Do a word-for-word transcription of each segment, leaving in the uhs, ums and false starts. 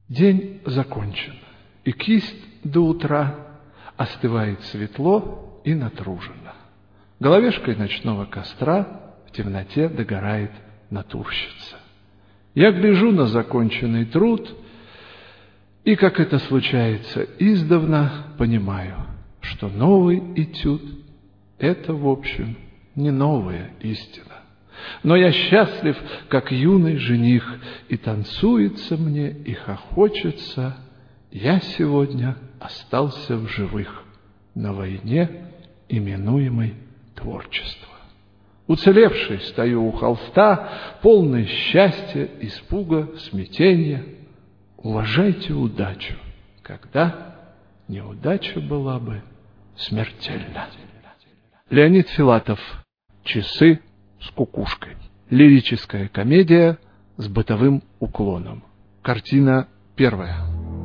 День закончен, и кисть до утра остывает светло и натруженно. Головешкой ночного костра в темноте догорает натурщица. Я гляжу на законченный труд, и, как это случается издавна, понимаю, что новый этюд — это, в общем, не новая истина. Но я счастлив, как юный жених, и танцуется мне, и хохочется. Я сегодня остался в живых на войне, именуемой творчество. Уцелевший стою у холста, полный счастья, испуга, смятения. Уважайте удачу, когда неудача была бы смертельна. Леонид Филатов. «Часы с кукушкой». Лирическая комедия с бытовым уклоном. Картина первая.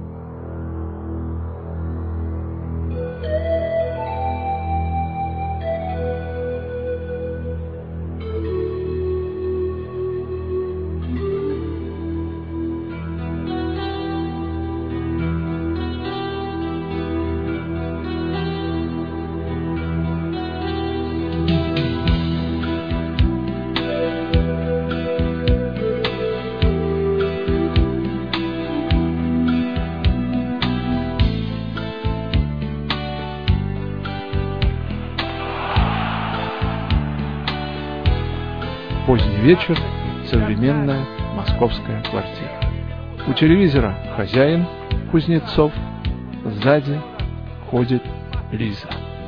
Поздний вечер, современная московская квартира. У телевизора хозяин Кузнецов, сзади ходит Лиза.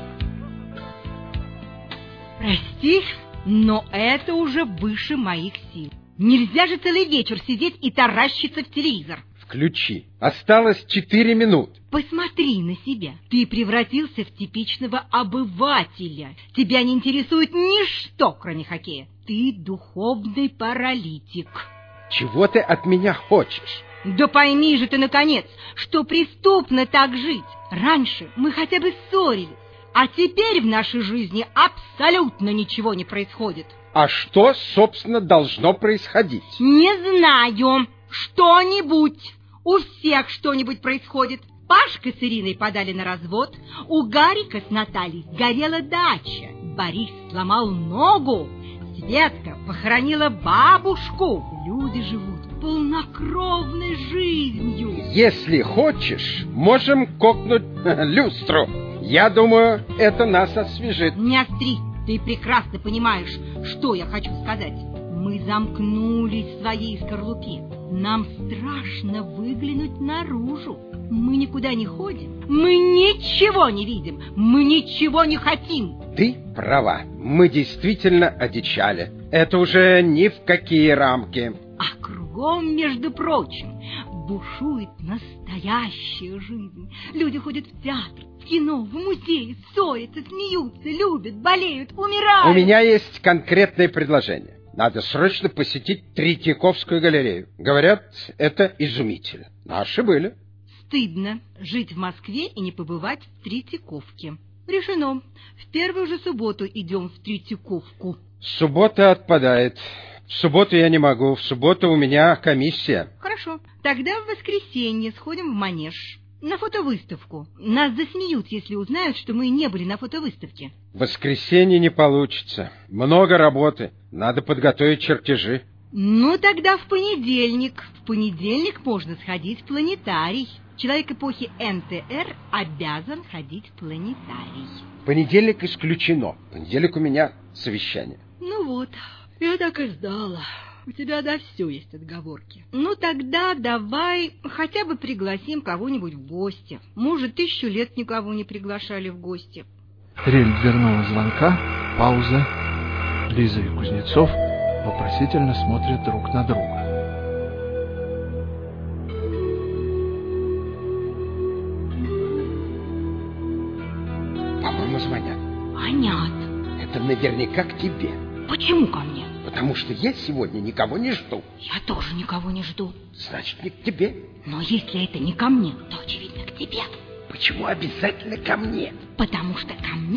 Прости, но это уже выше моих сил. Нельзя же целый вечер сидеть и таращиться в телевизор. Включи. Осталось четыре минуты. Посмотри на себя. Ты превратился в типичного обывателя. Тебя не интересует ничто, кроме хоккея. Ты духовный паралитик. Чего ты от меня хочешь? Да пойми же ты, наконец, что преступно так жить. Раньше мы хотя бы ссорились, а теперь в нашей жизни абсолютно ничего не происходит. А что, собственно, должно происходить? Не знаю. Что-нибудь. У всех что-нибудь происходит. Пашка с Ириной подали на развод, у Гарика с Натальей сгорела дача, Борис сломал ногу, Светка похоронила бабушку. Люди живут полнокровной жизнью. Если хочешь, можем кокнуть люстру. Я думаю, это нас освежит. Не остри, ты прекрасно понимаешь, что я хочу сказать. Мы замкнулись в своей скорлупе. Нам страшно выглянуть наружу. Мы никуда не ходим, мы ничего не видим, мы ничего не хотим. Ты права, мы действительно одичали. Это уже ни в какие рамки. А кругом, между прочим, бушует настоящая жизнь. Люди ходят в театр, в кино, в музей, ссорятся, смеются, любят, болеют, умирают. У меня есть конкретное предложение. Надо срочно посетить Третьяковскую галерею. Говорят, это изумительно. Наши были. Стыдно жить в Москве и не побывать в Третьяковке. Решено. В первую же субботу идем в Третьяковку. Суббота отпадает. В субботу я не могу. В субботу у меня комиссия. Хорошо. Тогда в воскресенье сходим в Манеж. На фотовыставку. Нас засмеют, если узнают, что мы не были на фотовыставке. В воскресенье не получится. Много работы. Надо подготовить чертежи. Ну, тогда в понедельник. В понедельник можно сходить в планетарий. Человек эпохи эн тэ эр обязан ходить в планетарий. Понедельник исключено. Понедельник у меня совещание. Ну вот, я так и знала. У тебя на все есть отговорки. Ну, тогда давай хотя бы пригласим кого-нибудь в гости. Мы уже тысячу лет никого не приглашали в гости. Трель дверного звонка, пауза. Лиза и Кузнецов вопросительно смотрят друг на друга. По-моему, звонят. Звонят. Это наверняка к тебе. Почему ко мне? Потому что я сегодня никого не жду. Я тоже никого не жду. Значит, не к тебе. Но если это не ко мне, то, очевидно, к тебе. Почему обязательно ко мне? Потому что ко мне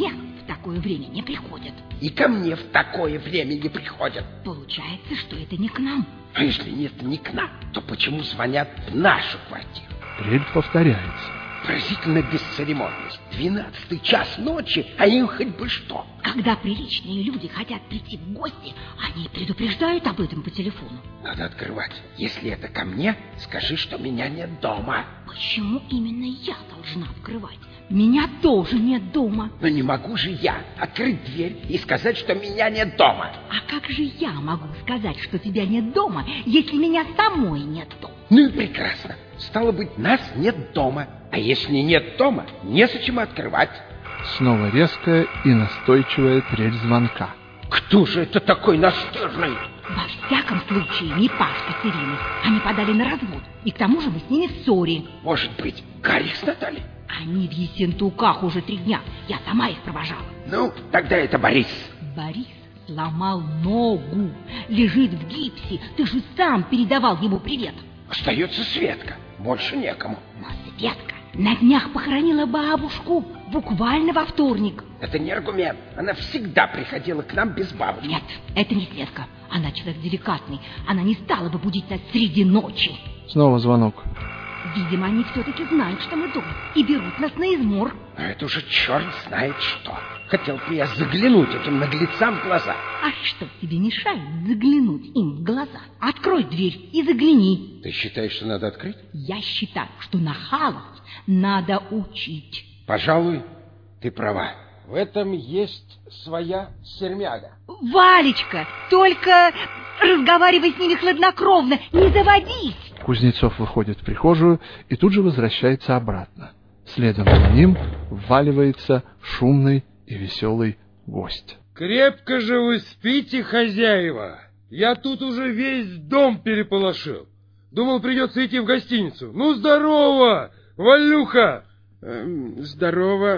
в такое время не приходят. И ко мне в такое время не приходят. Получается, что это не к нам. А если нет, не к нам, то почему звонят в нашу квартиру? Трель повторяется. Поразительная бесцеремонность. Двенадцатый час ночи, а им хоть бы что. Когда приличные люди хотят прийти в гости, они предупреждают об этом по телефону. Надо открывать. Если это ко мне, скажи, что меня нет дома. Почему именно я должна открывать? Меня тоже нет дома. Но не могу же я открыть дверь и сказать, что меня нет дома. А как же я могу сказать, что тебя нет дома, если меня самой нет дома? Ну и прекрасно. Стало быть, нас нет дома. А если нет дома, незачем открывать. Снова резкая и настойчивая трель звонка. Кто же это такой настырный? Во всяком случае, не Пашка с Ириной. Они подали на развод. И к тому же мы с ними в ссоре. Может быть, Гарик с Натальей? Они в Ессентуках уже три дня. Я сама их провожала. Ну, тогда это Борис. Борис сломал ногу. Лежит в гипсе. Ты же сам передавал ему привет. Остается Светка. Больше некому. Но Светка на днях похоронила бабушку. Буквально во вторник. Это не аргумент. Она всегда приходила к нам без бабушки. Нет, это не Светка. Она человек деликатный. Она не стала бы будить нас среди ночи. Снова звонок. Видимо, они все-таки знают, что мы дома, и берут нас на измор. Но это уже черт знает что. Хотел бы я заглянуть этим наглецам в глаза. А что тебе мешает заглянуть им в глаза? Открой дверь и загляни. Ты считаешь, что надо открыть? Я считаю, что нахалов надо учить. Пожалуй, ты права. В этом есть своя сермяга. Валечка, только разговаривай с ними хладнокровно, не заводись. Кузнецов выходит в прихожую и тут же возвращается обратно. Следом за ним вваливается шумный и веселый гость. Крепко же вы спите, хозяева. Я тут уже весь дом переполошил. Думал, придется идти в гостиницу. Ну, здорово, Валюха! Эм, здорово.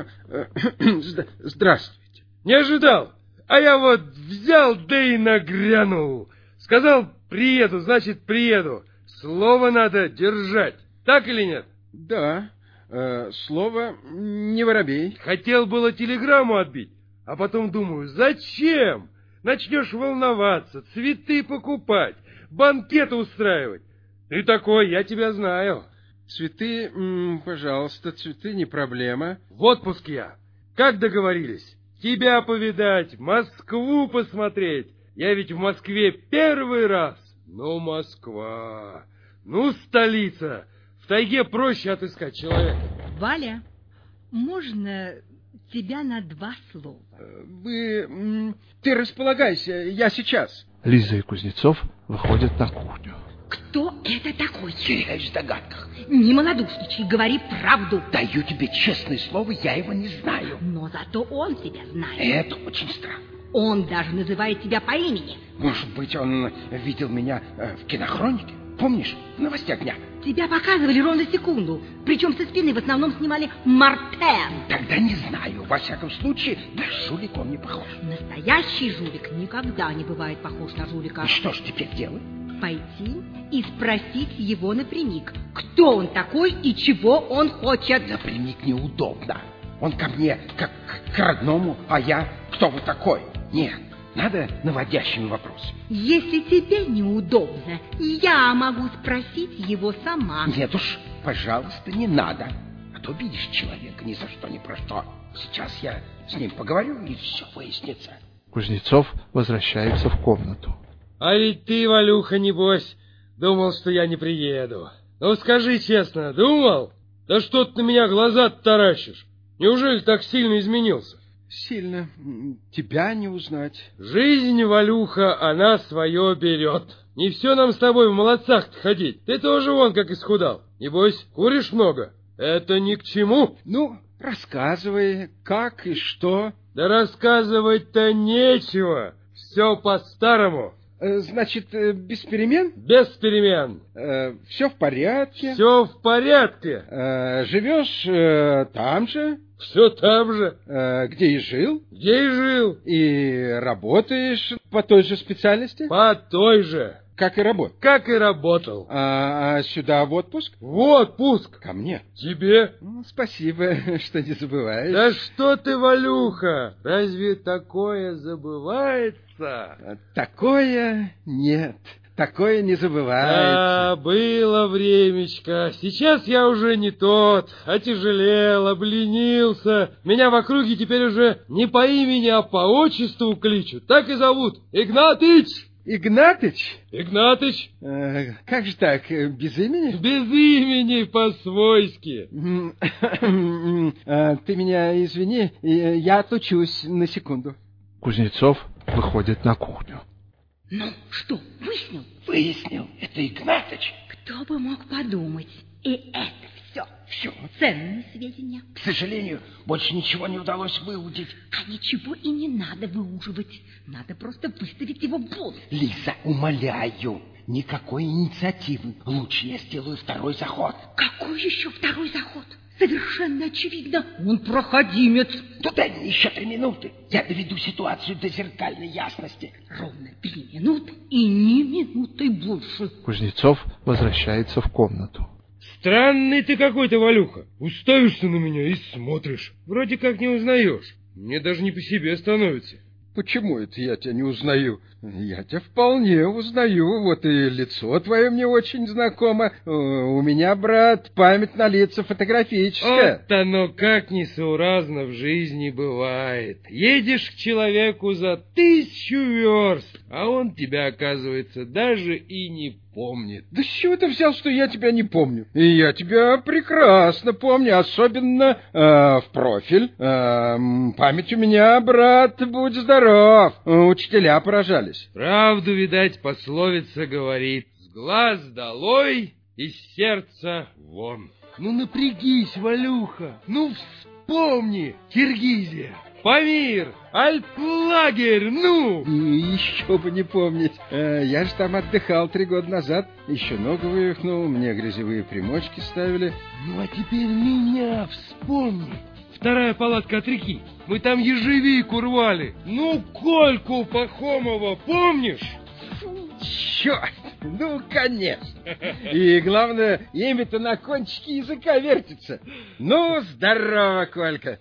Здравствуйте. Не ожидал. А я вот взял, да и нагрянул. Сказал, приеду, значит, приеду. Слово надо держать. Так или нет? Да, э, слово не воробей. Хотел было телеграмму отбить, а потом думаю, зачем? Начнешь волноваться, цветы покупать, банкет устраивать. Ты такой, я тебя знаю. Цветы, м, пожалуйста, цветы не проблема. В отпуск я. Как договорились? Тебя повидать, Москву посмотреть. Я ведь в Москве первый раз. Ну, Москва, ну, столица. В тайге проще отыскать человека. Валя, можно тебя на два слова? Вы... М, ты располагайся, я сейчас. Лиза и Кузнецов выходят на кухню. Кто это такой? Теряюсь в догадках. Не малодушничай, говори правду. Даю тебе честное слово, я его не знаю. Но зато он тебя знает. Это очень странно. Он даже называет тебя по имени. Может быть, он видел меня э, в кинохронике? Помнишь, в новостях дня? Тебя показывали ровно секунду. Причем со спины в основном снимали Мартен. Тогда не знаю. Во всяком случае, на жулика он не похож. Настоящий жулик никогда не бывает похож на жулика. И что ж теперь делать? Пойти и спросить его напрямик, кто он такой и чего он хочет. Напрямик неудобно. Он ко мне как к родному, а я кто вы такой? Нет, надо наводящими вопросами. Если тебе неудобно, я могу спросить его сама. Нет уж, пожалуйста, не надо. А то видишь человека ни за что, ни про что. Сейчас я с ним поговорю, и все выяснится. Кузнецов возвращается в комнату. А ведь ты, Валюха, небось, думал, что я не приеду. Ну, скажи честно, думал? Да что ты на меня глаза таращишь? Неужели так сильно изменился? Сильно. Тебя не узнать. Жизнь, Валюха, она свое берет. Не все нам с тобой в молодцах-то ходить. Ты тоже вон как исхудал. Небось, куришь много? Это ни к чему. Ну, рассказывай, как и что. Да рассказывать-то нечего. Все по-старому. Значит, без перемен? Без перемен. Э, все в порядке? Все в порядке. Э, живешь э, там же? Все там же. Э, где и жил? Где и жил. И работаешь? по той же специальности? По той же. Как и работал? Как и работал. А, а сюда в отпуск? В отпуск. Ко мне? Тебе. Ну, спасибо, что не забываешь. Да что ты, Валюха, разве такое забывается? Такое нет. Такое не забывается. Да, было времечко. Сейчас я уже не тот. Отяжелел, обленился. Меня в округе теперь уже не по имени, а по отчеству кличут. Так и зовут. Игнатыч! Игнатыч? Игнатыч? Э, как же так, без имени? Без имени, по-свойски. Э, ты меня извини, я отлучусь на секунду. Кузнецов выходит на кухню. Ну, что, выяснил? Выяснил, это Игнатыч. Кто бы мог подумать? И это все. Все. Ценные сведения. К сожалению, больше ничего не удалось выудить. А ничего и не надо выуживать. Надо просто выставить его бунт. Лиза, умоляю, никакой инициативы. Лучше я сделаю второй заход. Какой еще второй заход? Совершенно очевидно, он проходимец. Ну дай мне еще три минуты. Я доведу ситуацию до зеркальной ясности. Ровно три минуты и ни минуты больше. Кузнецов возвращается в комнату. Странный ты какой-то, Валюха. Уставишься на меня и смотришь. Вроде как не узнаешь. Мне даже не по себе становится. Почему это я тебя не узнаю? Я тебя вполне узнаю. Вот и лицо твое мне очень знакомо. У меня, брат, память на лица фотографическая. Вот оно как несуразно в жизни бывает. Едешь к человеку за тысячу верст, а он тебя, оказывается, даже и не помнит. Да с чего ты взял, что я тебя не помню? И я тебя прекрасно помню, особенно э, в профиль. Э, память у меня, брат, будь здоров. Учителя поражались. Правду, видать, пословица говорит: с глаз долой, из сердца вон. Ну напрягись, Валюха, ну вспомни, Киргизия, Памир, Альплагерь, ну! И еще бы не помнить. Я же там отдыхал три года назад. Еще ногу вывихнул, мне грязевые примочки ставили. Ну а теперь меня вспомни. Вторая палатка от реки. Мы там ежевику рвали. Ну, Кольку Пахомова помнишь? Черт! Ну, конечно. И главное, имя-то на кончике языка вертится. Ну, здорово, Колька.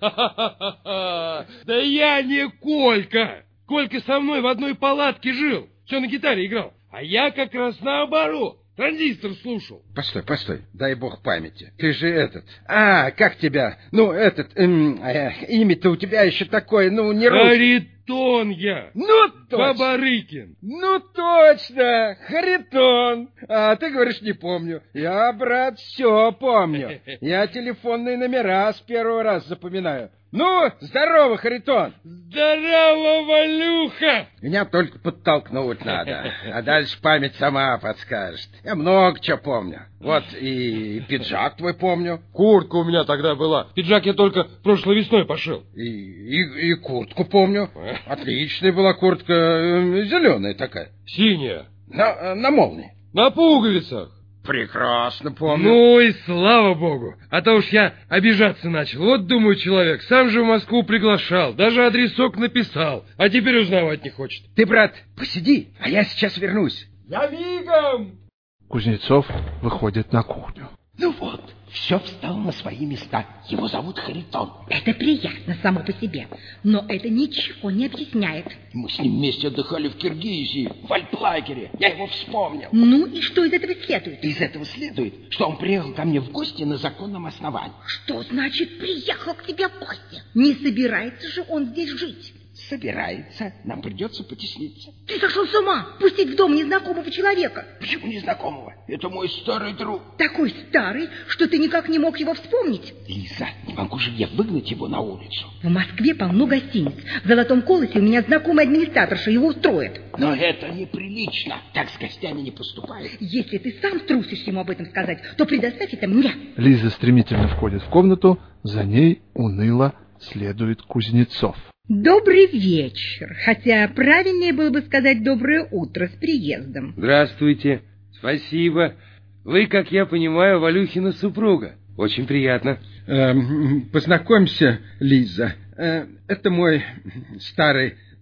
Да я не Колька. Колька со мной в одной палатке жил. Все на гитаре играл. А я как раз наоборот. Транзистор слушал. Постой, постой, дай бог памяти. Ты же этот... А, как тебя? Ну, этот... Эм, э, имя-то у тебя еще такое, ну, не русское. Харитон я. Ну, точно. Бабарыкин. Ну, точно, Харитон. А ты говоришь, не помню. Я, брат, все помню. Я телефонные номера с первого раза запоминаю. Ну, здорово, Харитон. Здорово, Валюха. Меня только подтолкнуть надо, а дальше память сама подскажет. Я много чего помню. Вот и пиджак твой помню. Куртка у меня тогда была. Пиджак я только прошлой весной пошил. И, и, и куртку помню. Отличная была куртка, зеленая такая. Синяя. На, на молнии. На пуговицах. Прекрасно помню. Ну и слава богу. А то уж я обижаться начал. Вот, думаю, человек сам же в Москву приглашал, даже адресок написал, а теперь узнавать не хочет. Ты, брат, посиди, а я сейчас вернусь. Я мигом. Кузнецов выходит на кухню. Ну вот, все встало на свои места. Его зовут Харитон. Это приятно само по себе, но это ничего не объясняет. Мы с ним вместе отдыхали в Киргизии, в Альплагере. Я его вспомнил. Ну и что из этого следует? Из этого следует, что он приехал ко мне в гости на законном основании. Что значит приехал к тебе в гости? Не собирается же он здесь жить? Собирается. Нам придется потесниться. Ты сошел с ума пустить в дом незнакомого человека. Почему незнакомого? Это мой старый друг. Такой старый, что ты никак не мог его вспомнить. Лиза, не могу же я выгнать его на улицу. В Москве полно гостиниц. В Золотом Колосе у меня знакомый администраторша, его устроит. Но это неприлично. Так с гостями не поступают. Если ты сам трусишь ему об этом сказать, то предоставь это мне. Лиза стремительно входит в комнату, за ней уныло следует Кузнецов. Добрый вечер, хотя правильнее было бы сказать доброе утро с приездом. Здравствуйте, спасибо. Вы, как я понимаю, Валюхина супруга. Очень приятно. Эм, познакомься, Лиза. Э, это мой старый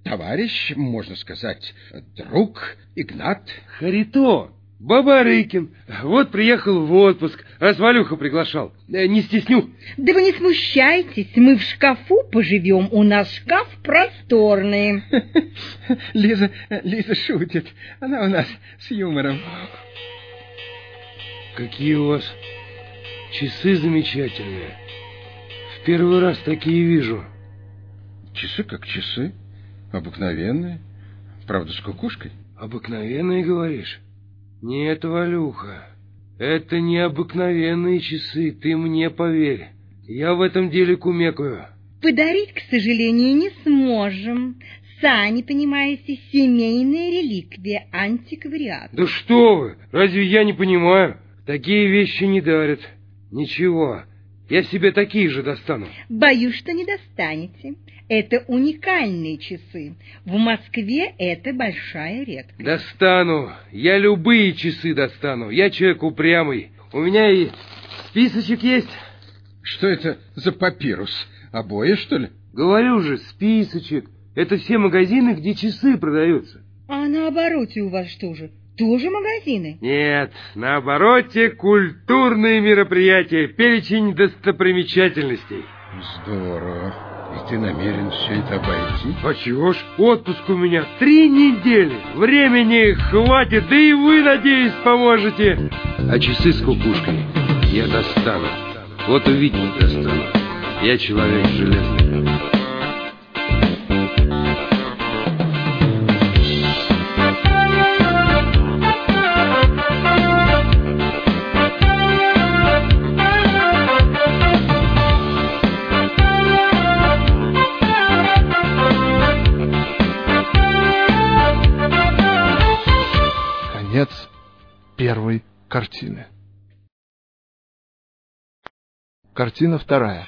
товарищ, можно сказать, друг Игнат. Харитон, Бабарыкин. Вот приехал в отпуск, раз Валюха приглашал. Не стесню. Да вы не смущайтесь, мы в шкафу поживем, у нас шкаф просторный. Лиза, Лиза шутит, она у нас с юмором. Какие у вас часы замечательные. В первый раз такие вижу. Часы как часы, обыкновенные, правда, с кукушкой. Обыкновенные, говоришь? Нет, Валюха, это не обыкновенные часы, ты мне поверь. Я в этом деле кумекаю. Подарить, к сожалению, не сможем. Сами понимаете, семейная реликвия, антиквариат. Да что вы, разве я не понимаю? Такие вещи не дарят. Ничего, я себе такие же достану. Боюсь, что не достанете. Это уникальные часы. В Москве это большая редкость. Достану. Я любые часы достану. Я человек упрямый. У меня и списочек есть. Что это за папирус? Обои, что ли? Говорю же, списочек. Это все магазины, где часы продаются. А на обороте у вас что же? Тоже магазины? Нет, на обороте культурные мероприятия, перечень достопримечательностей. Здорово. И ты намерен все это обойти? А чего ж, отпуск у меня три недели. Времени хватит, да и вы, надеюсь, поможете. А часы с кукушкой я достану. Вот увидите, достану. Я человек железный. Конец первой картины. Картина вторая.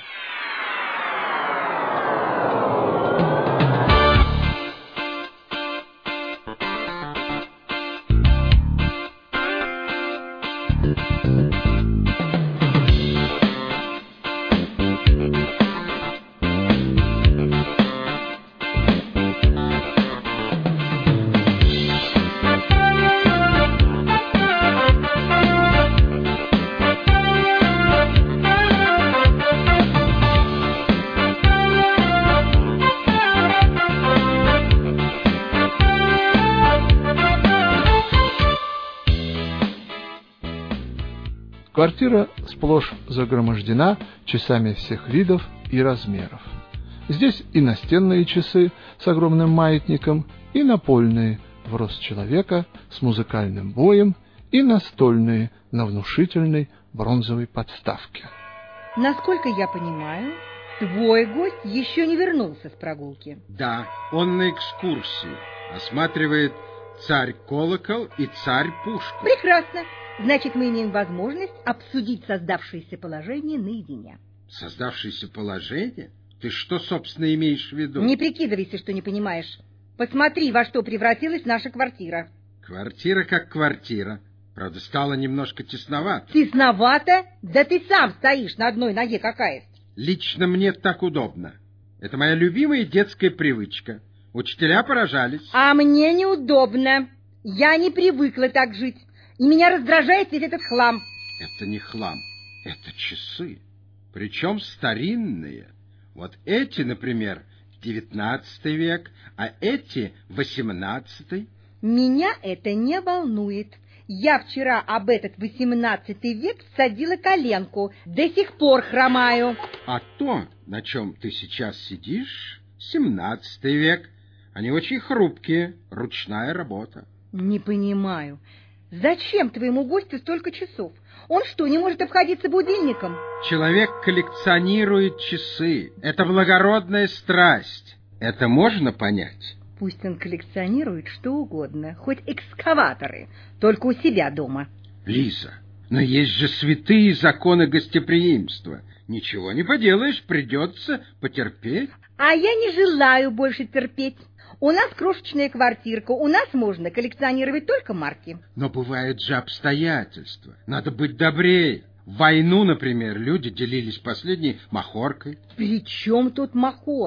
Квартира сплошь загромождена часами всех видов и размеров. Здесь и настенные часы с огромным маятником, и напольные в рост человека с музыкальным боем, и настольные на внушительной бронзовой подставке. Насколько я понимаю, твой гость еще не вернулся с прогулки. Да, он на экскурсии. Осматривает царь-колокол и царь-пушку. Прекрасно. Значит, мы имеем возможность обсудить создавшееся положение наедине. Создавшееся положение? Ты что, собственно, имеешь в виду? Не прикидывайся, что не понимаешь. Посмотри, во что превратилась наша квартира. Квартира как квартира. Правда, стало немножко тесновато. Тесновато? Да ты сам стоишь на одной ноге, какая есть. Лично мне так удобно. Это моя любимая детская привычка. Учителя поражались. А мне неудобно. Я не привыкла так жить. И меня раздражает весь этот хлам. Это не хлам, это часы. Причем старинные. Вот эти, например, девятнадцатый век, а эти восемнадцатый. Меня это не волнует. Я вчера об этот восемнадцатый век всадила коленку. До сих пор хромаю. А то, на чем ты сейчас сидишь, семнадцатый век. Они очень хрупкие, ручная работа. Не понимаю. Зачем твоему гостю столько часов? Он что, не может обходиться будильником? Человек коллекционирует часы. Это благородная страсть. Это можно понять? Пусть он коллекционирует что угодно, хоть экскаваторы, только у себя дома. Лиза, но есть же святые законы гостеприимства. Ничего не поделаешь, придется потерпеть. А я не желаю больше терпеть. У нас крошечная квартирка, у нас можно коллекционировать только марки. Но бывают же обстоятельства. Надо быть добрее. В войну, например, люди делились последней махоркой. При чем тут махорка?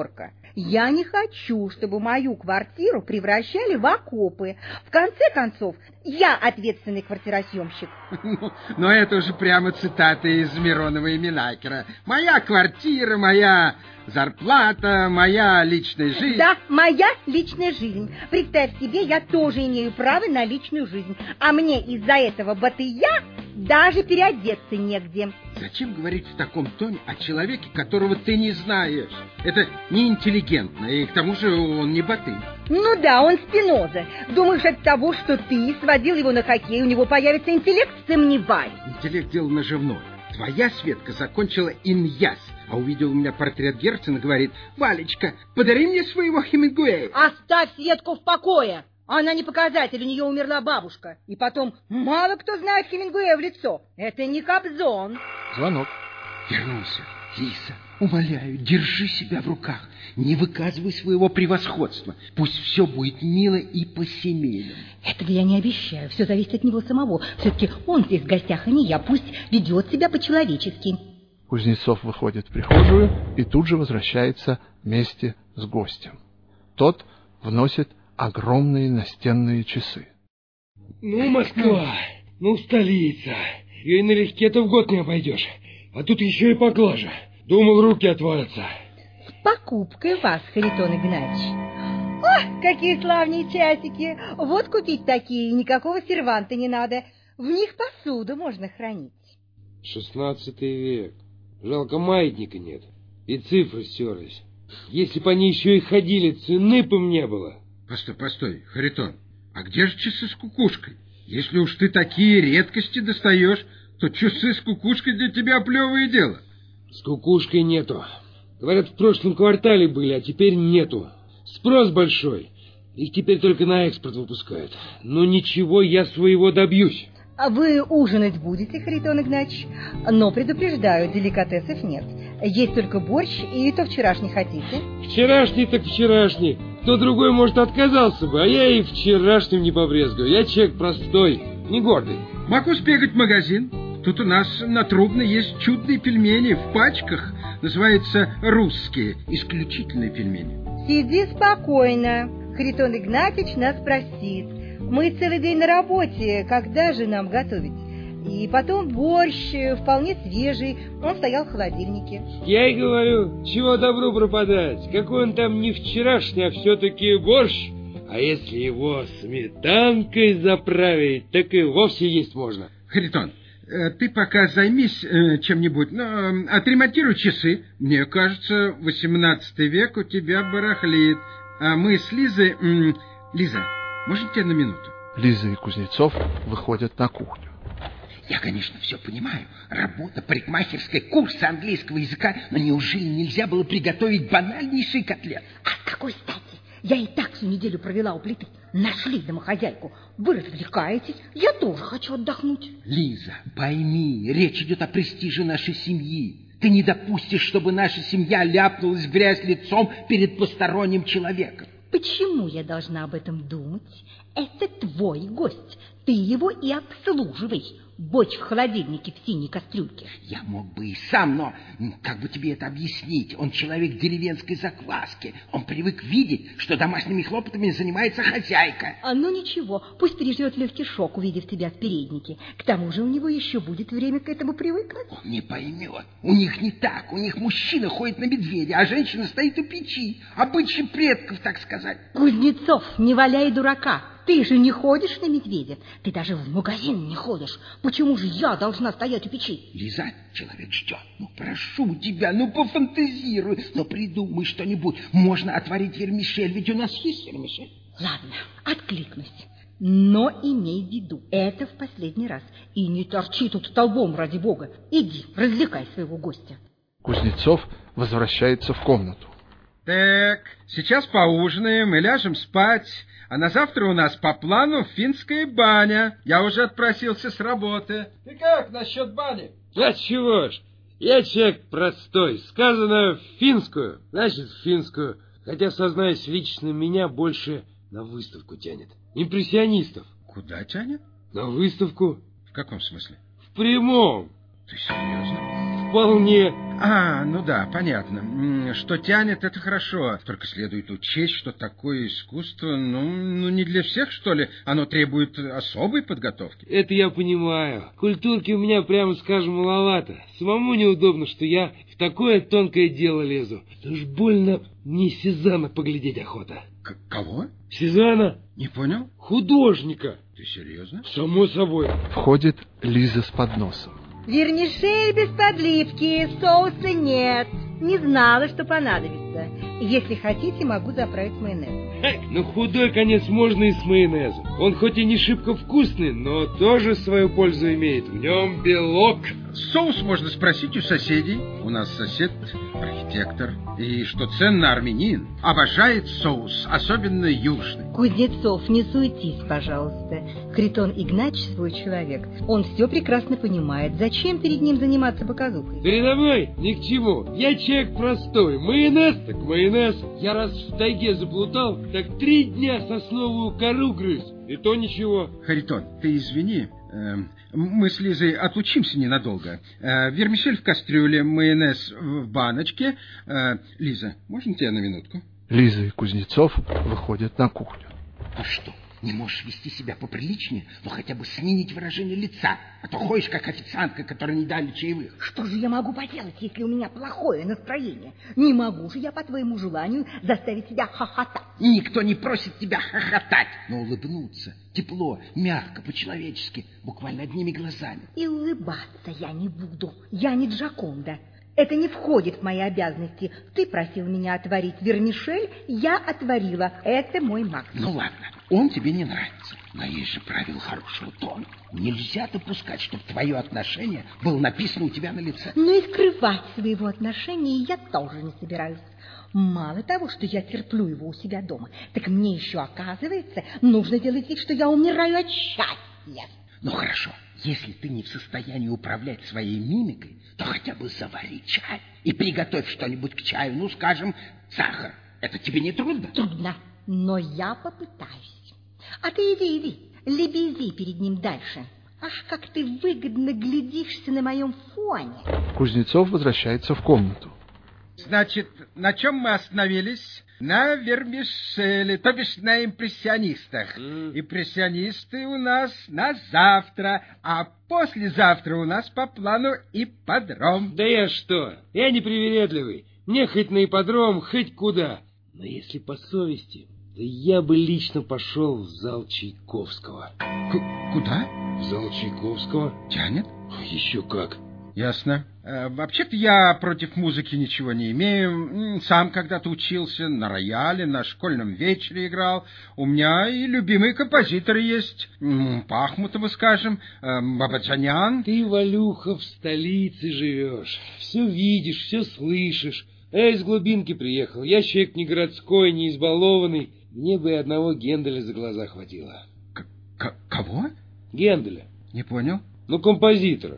Я не хочу, чтобы мою квартиру превращали в окопы. В конце концов, я ответственный квартиросъемщик. Ну, но это уже прямо цитата из Миронова и Минакера. Моя квартира, моя зарплата, моя личная жизнь. Да, моя личная жизнь. Представь себе, я тоже имею право на личную жизнь. А мне из-за этого батыя даже переодеться негде. Зачем говорить в таком тоне о человеке, которого ты не знаешь? Это неинтеллигентно, и к тому же он не батый. Ну да, он Спиноза. Думаешь, от того, что ты сводил его на хоккей, у него появится интеллект? Сомневаюсь. Интеллект дело наживное. Твоя Светка закончила иньяс, а увидел у меня портрет Герцена, говорит: Валечка, подари мне своего Хемингуэя. Оставь Светку в покое. Она не показатель, у нее умерла бабушка. И потом, мало кто знает Хемингуэя в лицо. Это не Кобзон. Звонок. Вернулся. Лиса, умоляю, держи себя в руках. Не выказывай своего превосходства. Пусть все будет мило и по-семейному. Этого я не обещаю. Все зависит от него самого. Все-таки он здесь в гостях, а не я. Пусть ведет себя по-человечески. Кузнецов выходит в прихожую и тут же возвращается вместе с гостем. Тот вносит огромные настенные часы. Ну, Москва, ну, столица. Ее и налегке-то в год не обойдешь. А тут еще и поклажа. Думал, руки отвалятся. С покупкой вас, Харитон Игнатьевич. О, какие славные часики. Вот купить такие, никакого серванта не надо. В них посуду можно хранить. Шестнадцатый век. Жалко, маятника нет. И цифры стерлись. Если бы они еще и ходили, цены бы им не было. Постой, постой, Харитон, а где же часы с кукушкой? Если уж ты такие редкости достаешь, то часы с кукушкой для тебя плевое дело. С кукушкой нету. Говорят, в прошлом квартале были, а теперь нету. Спрос большой. Их теперь только на экспорт выпускают. Но ничего, я своего добьюсь. А вы ужинать будете, Харитон Игнатьевич? Но предупреждаю, деликатесов нет. Есть только борщ, и то вчерашний хотите. Вчерашний так вчерашний. Кто другой, может, отказался бы, а я и вчерашним не побрезгую. Я человек простой, не гордый. Могу сбегать в магазин. Тут у нас на Трубной есть чудные пельмени в пачках. Называются русские, исключительные пельмени. Сиди спокойно. Харитон Игнатьевич нас простит. Мы целый день на работе, когда же нам готовить? И потом борщ вполне свежий, он стоял в холодильнике. Я и говорю, чего добру пропадать? Какой он там не вчерашний, а все-таки борщ? А если его сметанкой заправить, так и вовсе есть можно. Харитон, ты пока займись э, чем-нибудь, но отремонтируй часы. Мне кажется, восемнадцатый век у тебя барахлит. А мы с Лизой... М, Лиза, можно тебя на минуту? Лиза и Кузнецов выходят на кухню. Я, конечно, все понимаю. Работа парикмахерской, курсы английского языка. Но неужели нельзя было приготовить банальнейший котлет? А с какой стати? Я и так всю неделю провела у плиты. Нашли домохозяйку. Вы развлекаетесь, я тоже хочу отдохнуть. Лиза, пойми, речь идет о престиже нашей семьи. Ты не допустишь, чтобы наша семья ляпнулась в грязь лицом перед посторонним человеком. Почему я должна об этом думать? Это твой гость. Ты его и обслуживай. Борщ в холодильнике в синей кастрюльке. Я мог бы и сам, но как бы тебе это объяснить? Он человек деревенской закваски. Он привык видеть, что домашними хлопотами занимается хозяйка. А ну ничего, пусть переживет легкий шок, увидев тебя в переднике. К тому же у него еще будет время к этому привыкнуть. Он не поймет. У них не так. У них мужчина ходит на медведя, а женщина стоит у печи. Обычай предков, так сказать. Кузнецов, не валяй дурака. Ты же не ходишь на медведя. Ты даже в магазин не ходишь. Почему же я должна стоять у печи? Лиза, человек ждет. Ну, прошу тебя, ну, пофантазируй. Ну, придумай что-нибудь. Можно отварить вермишель, ведь у нас есть вермишель. Ладно, откликнусь. Но имей в виду, это в последний раз. И не торчи тут столбом, ради бога. Иди, развлекай своего гостя. Кузнецов возвращается в комнату. Так, сейчас поужинаем и ляжем спать. А на завтра у нас по плану финская баня. Я уже отпросился с работы. Ты как насчет бани? А чего ж? Я человек простой. Сказано в финскую, значит в финскую. Хотя, сознаюсь, лично меня больше на выставку тянет. Импрессионистов. Куда тянет? На выставку. В каком смысле? В прямом. Ты серьезно? Вполне. А, ну да, понятно. Что тянет, это хорошо. Только следует учесть, что такое искусство, ну, ну не для всех, что ли. Оно требует особой подготовки. Это я понимаю. Культурки у меня, прямо скажем, маловато. Самому неудобно, что я в такое тонкое дело лезу. Это уж больно мне Сезанна поглядеть охота. К кого? Сезанна? Не понял? Художника. Ты серьезно? Само собой. Входит Лиза с подносом. Вермишель без подливки, соуса нет. Не знала, что понадобится. Если хотите, могу заправить майонез. Ха, ну, худой конец можно и с майонезом. Он хоть и не шибко вкусный, но тоже свою пользу имеет. В нем белок. Соус можно спросить у соседей. У нас сосед архитектор. И, что ценно, армянин. Обожает соус, особенно южный. Кузнецов, не суетись, пожалуйста. Харитон Игнатьевич свой человек. Он все прекрасно понимает. Зачем перед ним заниматься показухой? Передо мной ни к чему. Я человек простой. Майонез так майонез. Я раз в тайге заплутал, так три дня сосновую кору грыз. И то ничего. Харитон, ты извини. Мы с Лизой отлучимся ненадолго. Вермишель в кастрюле, майонез в баночке. Лиза, можно тебя на минутку? Лиза и Кузнецов выходят на кухню. Ну что, не можешь вести себя поприличнее, но хотя бы сменить выражение лица, а то ходишь как официантка, которой не дали чаевых. Что же я могу поделать, если у меня плохое настроение? Не могу же я по твоему желанию заставить себя хохотать. Никто не просит тебя хохотать, но улыбнуться тепло, мягко, по-человечески, буквально одними глазами. И улыбаться я не буду. Я не Джаконда. Это не входит в мои обязанности. Ты просил меня отварить вермишель, я отварила. Это мой максимум. Ну ладно, он тебе не нравится. Но есть же правило хорошего тона. Нельзя допускать, чтобы твое отношение было написано у тебя на лице. Но и скрывать своего отношения я тоже не собираюсь. Мало того, что я терплю его у себя дома, так мне еще, оказывается, нужно делать вид, что я умираю от счастья. Ну хорошо, если ты не в состоянии управлять своей мимикой, то хотя бы завари чай и приготовь что-нибудь к чаю, ну, скажем, сахар. Это тебе не трудно? Трудно, но я попытаюсь. А ты иди, иди, лебези перед ним дальше. Ах, как ты выгодно глядишься на моем фоне. Кузнецов возвращается в комнату. Значит, на чем мы остановились? На вермишеле, то бишь на импрессионистах. Mm. Импрессионисты у нас на завтра, а послезавтра у нас по плану ипподром. Да я что? Я не привередливый. Мне хоть на ипподром, хоть куда. Но если по совести, то я бы лично пошел в зал Чайковского. К- куда? В зал Чайковского. Тянет? Еще как. Ясно. Э, вообще-то я против музыки ничего не имею. Сам когда-то учился на рояле, на школьном вечере играл. У меня и любимые композиторы есть. Пахмутова, скажем, э, Бабаджанян. Ты, Валюха, в столице живешь. Все видишь, все слышишь. Я из глубинки приехал. Я человек не городской, не избалованный. Мне бы и одного Генделя за глаза хватило. К- кого? Генделя. Не понял. Ну, композитора.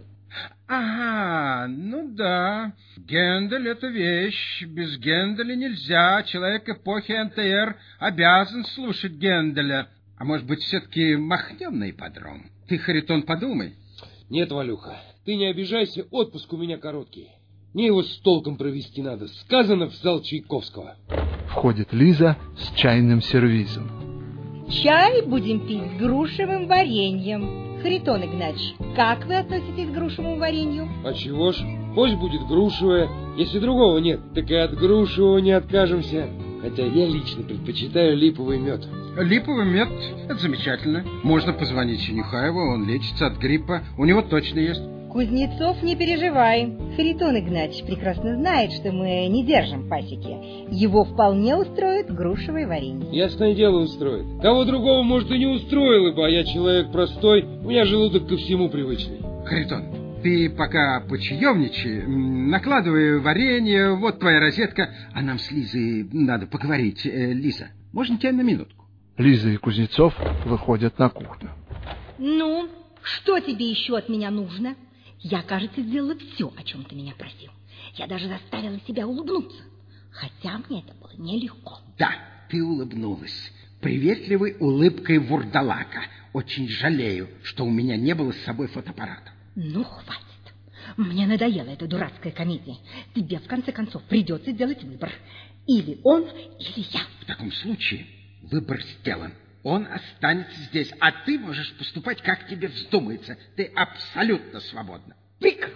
Ага, ну да. Гендель — это вещь. Без Генделя нельзя. Человек эпохи эн тэ эр обязан слушать Генделя. А может быть, все-таки махнем на ипподром? Ты, Харитон, подумай. Нет, Валюха, ты не обижайся, отпуск у меня короткий. Мне его с толком провести надо. Сказано в зал Чайковского. Входит Лиза с чайным сервизом. Чай будем пить с грушевым вареньем. Харитон Игнатьевич, как вы относитесь к грушевому варенью? А чего ж? Пусть будет грушевое. Если другого нет, так и от грушевого не откажемся. Хотя я лично предпочитаю липовый мед. Липовый мед — это замечательно. Можно позвонить Синюхаеву, он лечится от гриппа. У него точно есть. Кузнецов, не переживай. Харитон Игнатьевич прекрасно знает, что мы не держим пасеки. Его вполне устроит грушевое варенье. Ясное дело, устроит. Кого другого, может, и не устроило бы, а я человек простой, у меня желудок ко всему привычный. Харитон, ты пока почаевничай, накладывай варенье, вот твоя розетка, а нам с Лизой надо поговорить. Э, Лиза, можно тебя на минутку? Лиза и Кузнецов выходят на кухню. Ну, что тебе еще от меня нужно? Я, кажется, сделала все, о чем ты меня просил. Я даже заставила себя улыбнуться. Хотя мне это было нелегко. Да, ты улыбнулась. Приветливой улыбкой вурдалака. Очень жалею, что у меня не было с собой фотоаппарата. Ну, хватит. Мне надоела эта дурацкая комедия. Тебе, в конце концов, придется сделать выбор. Или он, или я. В таком случае выбор сделан. Он останется здесь, а ты можешь поступать, как тебе вздумается. Ты абсолютно свободна. Прекрасно.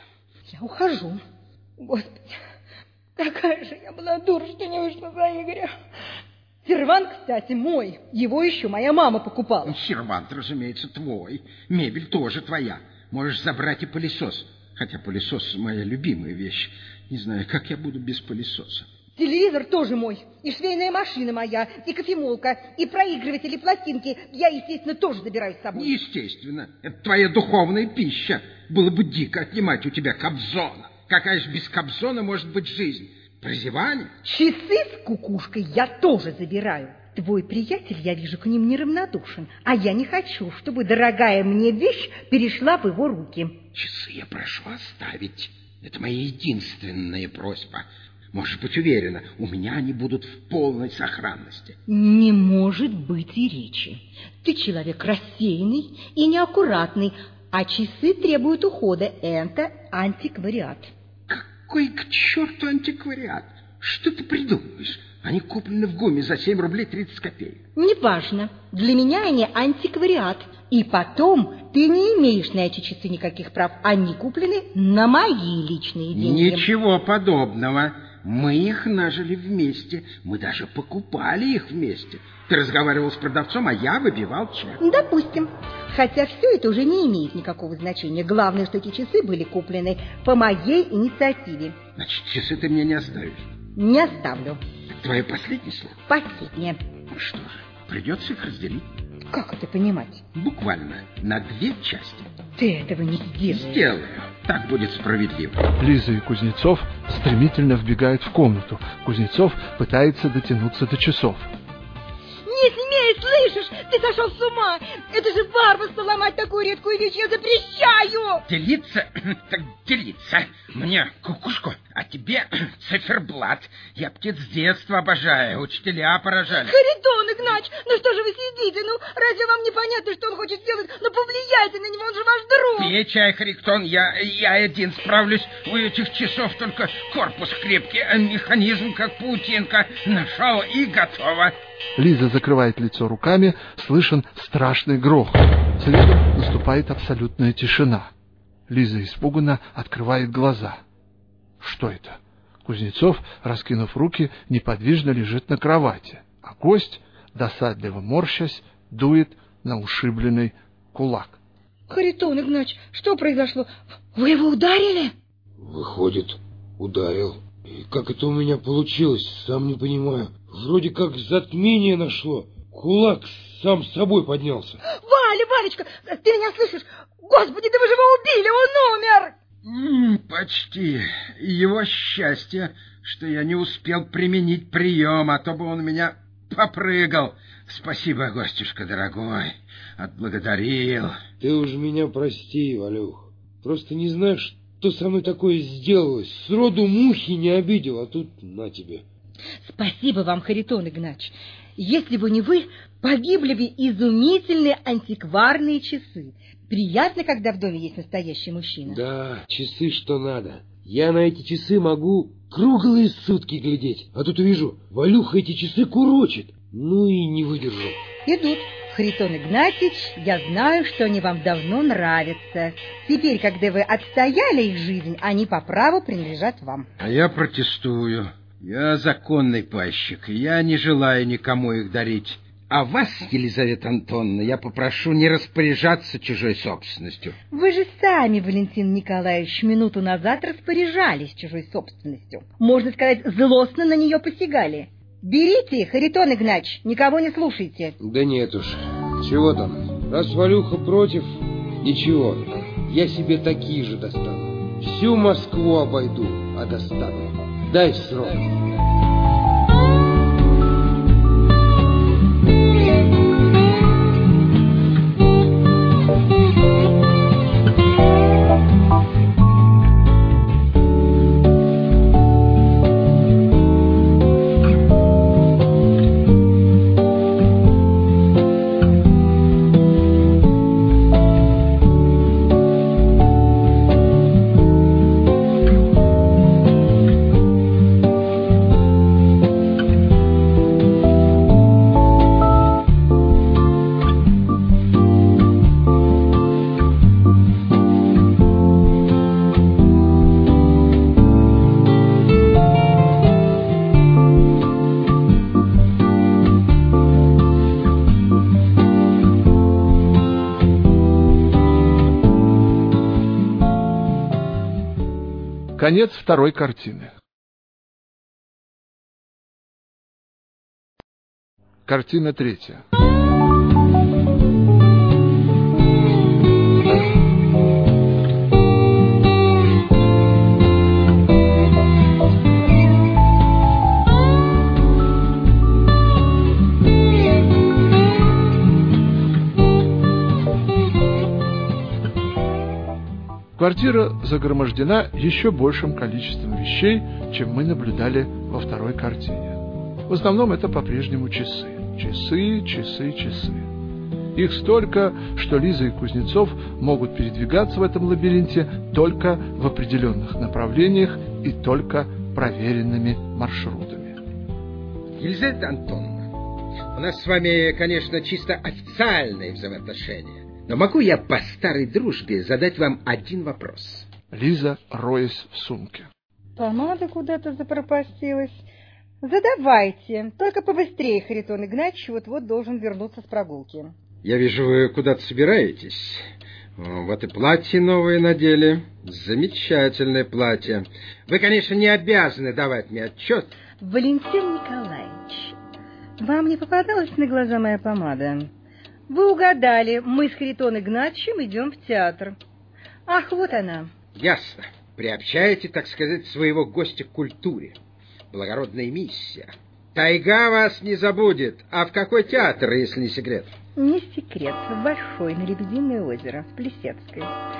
Я ухожу. Господи, какая же я была дура, что не вышла за Игоря. Сервант, кстати, мой. Его еще моя мама покупала. Сервант, разумеется, твой. Мебель тоже твоя. Можешь забрать и пылесос. Хотя пылесос — моя любимая вещь. Не знаю, как я буду без пылесоса. Телевизор тоже мой, и швейная машина моя, и кофемолка, и проигрыватели, пластинки. Я, естественно, тоже забираю с собой. Естественно. Это твоя духовная пища. Было бы дико отнимать у тебя Кобзона. Какая же без Кобзона может быть жизнь? Прозевание? Часы с кукушкой я тоже забираю. Твой приятель, я вижу, к ним неравнодушен, а я не хочу, чтобы дорогая мне вещь перешла в его руки. Часы я прошу оставить. Это моя единственная просьба. Можешь быть уверена, у меня они будут в полной сохранности. Не может быть и речи. Ты человек рассеянный и неаккуратный, а часы требуют ухода. Это антиквариат. Какой к черту антиквариат? Что ты придумываешь? Они куплены в ГУМе за семь рублей тридцать копеек. Неважно. Для меня они антиквариат. И потом ты не имеешь на эти часы никаких прав. Они куплены на мои личные деньги. Ничего подобного. Мы их нажили вместе. Мы даже покупали их вместе. Ты разговаривал с продавцом, а я выбивал чек. Допустим. Хотя все это уже не имеет никакого значения. Главное, что эти часы были куплены по моей инициативе. Значит, часы ты мне не оставишь? Не оставлю. Твое последнее слово? Последнее. Ну что же, придется их разделить. Как это понимать? Буквально на две части. Ты этого не сделаешь. Сделаю. Так будет справедливо. Лиза и Кузнецов стремительно вбегают в комнату. Кузнецов пытается дотянуться до часов. Не смей, слышишь? Ты сошел с ума. Это же варварство ломать такую редкую вещь. Я запрещаю. Делиться? Так делиться. Мне кукушку, а тебе циферблат. Я птиц с детства обожаю. Учителя поражали. Харитон Игнач, ну что же вы сидите? Ну, разве вам непонятно, что он хочет сделать? Ну, повлияйте на него, он же ваш друг. Пей чай, Харитон, я, я один справлюсь. У этих часов только корпус крепкий, а механизм как паутинка. Нашел и готово. Лиза закрывает лицо руками, слышен страшный грохот. Следом наступает абсолютная тишина. Лиза испуганно открывает глаза. Что это? Кузнецов, раскинув руки, неподвижно лежит на кровати, а гость, досадливо морщась, дует на ушибленный кулак. Харитон Игнач, что произошло? Вы его ударили? Выходит, ударил. И как это у меня получилось, сам не понимаю. Вроде как затмение нашло. Кулак сам с собой поднялся. Валя, Валечка, ты меня слышишь? Господи, да вы же его убили, он умер! М-м, почти. Его счастье, что я не успел применить прием, а то бы он меня попрыгал. Спасибо, гостюшка дорогой, отблагодарил. Ты уж меня прости, Валюх. Просто не знаешь, что со мной такое сделалось. Сроду мухи не обидел, а тут на тебе. Спасибо вам, Харитон Игнач. Если бы не вы, погибли бы изумительные антикварные часы. Приятно, когда в доме есть настоящий мужчина. Да, часы что надо. Я на эти часы могу круглые сутки глядеть. А тут увижу, Валюха эти часы курочит. Ну и не выдержу. Идут. Харитон Игнатьич, я знаю, что они вам давно нравятся. Теперь, когда вы отстояли их жизнь, они по праву принадлежат вам. А я протестую. Я законный пайщик, и я не желаю никому их дарить. А вас, Елизавета Антоновна, я попрошу не распоряжаться чужой собственностью. Вы же сами, Валентин Николаевич, минуту назад распоряжались чужой собственностью. Можно сказать, злостно на нее посягали. Берите, Харитон Игнач, никого не слушайте. Да нет уж, чего там? Раз Валюха против, ничего. Я себе такие же достану. Всю Москву обойду, а достану. Дай срок. Конец второй картины. Картина третья. Квартира загромождена еще большим количеством вещей, чем мы наблюдали во второй картине. В основном это по-прежнему часы. Часы, часы, часы. Их столько, что Лиза и Кузнецов могут передвигаться в этом лабиринте только в определенных направлениях и только проверенными маршрутами. Елизавета Антоновна, у нас с вами, конечно, чисто официальные взаимоотношения. Но могу я по старой дружбе задать вам один вопрос? Лиза, роясь в сумке. Помада куда-то запропастилась. Задавайте. Только побыстрее, Харитон Игнатьевич вот-вот должен вернуться с прогулки. Я вижу, вы куда-то собираетесь. Вот и платье новое надели. Замечательное платье. Вы, конечно, не обязаны давать мне отчет. Валентин Николаевич, вам не попадалась на глаза моя помада? Вы угадали, мы с Харитоном Игнатьевичем идем в театр. Ах, вот она. Ясно. Приобщаете, так сказать, своего гостя к культуре. Благородная миссия. Тайга вас не забудет. А в какой театр, если не секрет? Не секрет. В Большой, на Лебединое озеро, в Плесецкой.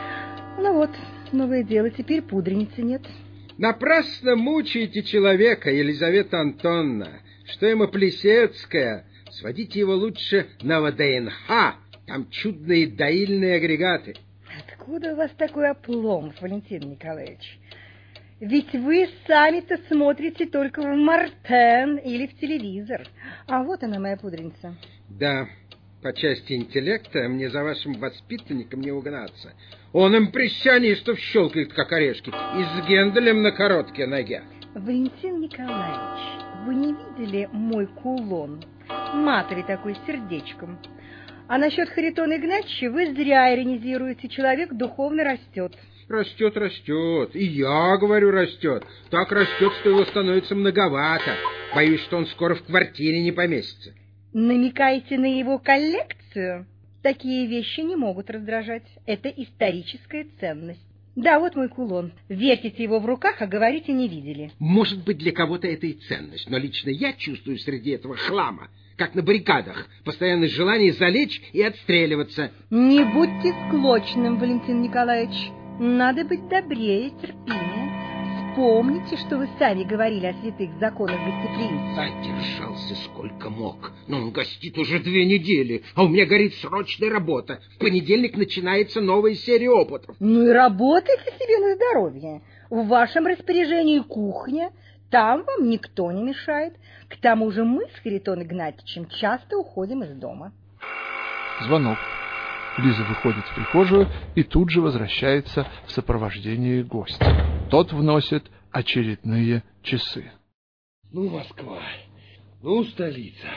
Ну вот, новое дело, теперь пудреницы нет. Напрасно мучаете человека, Елизавета Антоновна. Что ему Плесецкая? Сводите его лучше на ВДНХ. Там чудные доильные агрегаты. Откуда у вас такой оплом, Валентин Николаевич? Ведь вы сами-то смотрите только в Мартен или в телевизор. А вот она, моя пудреница. Да, по части интеллекта мне за вашим воспитанником не угнаться. Он импрессионистов щелкает, как орешки, и с Генделем на короткие ноги. Валентин Николаевич, вы не видели мой кулон? Матовый такой, с сердечком. А насчет Харитона Игнатьевича вы зря иронизируете. Человек духовно растет. Растет, растет. И я говорю, растет. Так растет, что его становится многовато. Боюсь, что он скоро в квартире не поместится. Намекаете на его коллекцию? Такие вещи не могут раздражать. Это историческая ценность. Да, вот мой кулон. Вертите его в руках, а говорите, не видели. Может быть, для кого-то это и ценность, но лично я чувствую среди этого хлама, как на баррикадах, постоянное желание залечь и отстреливаться. Не будьте склочным, Валентин Николаевич. Надо быть добрее, терпимее. Вспомните, что вы сами говорили о святых законах гостеприимства. Задержался сколько мог. Но он гостит уже две недели, а у меня горит срочная работа. В понедельник начинается новая серия опытов. Ну и работайте себе на здоровье. В вашем распоряжении кухня, там вам никто не мешает. К тому же мы с Харитоном Игнатьевичем часто уходим из дома. Звонок. Лиза выходит в прихожую и тут же возвращается в сопровождении гостя. Тот вносит очередные часы. Ну, Москва, ну, столица.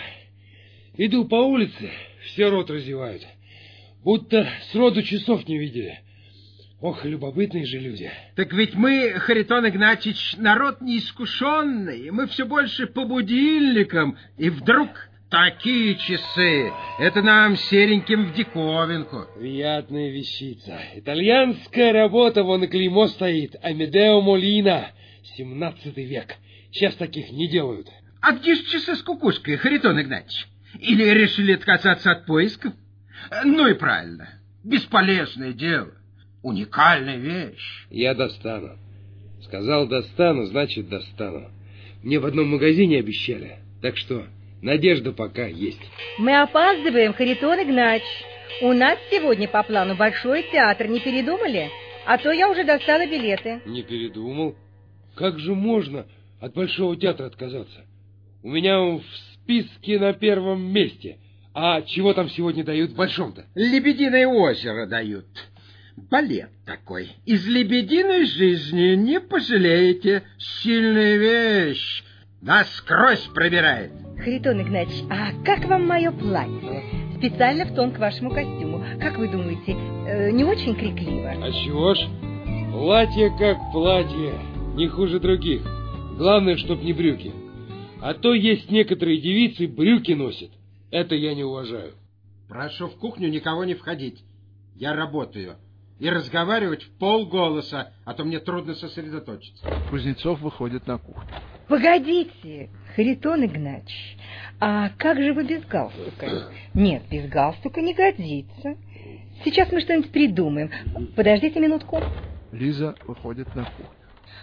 Иду по улице, все рот разевают. Будто сроду часов не видели. Ох, любопытные же люди. Так ведь мы, Харитон Игнатьевич, народ неискушенный. Мы все больше по будильникам. И вдруг такие часы. Это нам сереньким в диковинку. Приятная вещица. Итальянская работа, вон и клеймо стоит. Амедео Молина, семнадцатый век. Сейчас таких не делают. А где же часы с кукушкой, Харитон Игнатьевич? Или решили отказаться от поисков? Ну и правильно. Бесполезное дело. Уникальная вещь. Я достану. Сказал достану, значит достану. Мне в одном магазине обещали. Так что надежда пока есть. Мы опаздываем, Харитон Игнатьевич. У нас сегодня по плану Большой театр. Не передумали? А то я уже достала билеты. Не передумал. Как же можно от Большого театра отказаться? У меня в списке на первом месте. А чего там сегодня дают в Большом-то? Лебединое озеро дают. Балет такой. Из лебединой жизни не пожалеете. Сильная вещь. Насквозь пробирает. Харитон Игнатьевич, а как вам мое платье? Специально в тон к вашему костюму. Как вы думаете, э, не очень крикливо? А чего ж? Платье как платье. не хуже других. Главное, чтоб не брюки. А то есть некоторые девицы брюки носят. Это я не уважаю. Прошу в кухню никого не входить. Я работаю. И разговаривать в полголоса, а то мне трудно сосредоточиться. Кузнецов выходит на кухню. Погодите, Харитон Игнатьевич, а как же вы без галстука? Нет, без галстука не годится. Сейчас мы что-нибудь придумаем. Подождите минутку. Лиза выходит на кухню.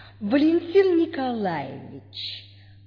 Валентин Николаевич,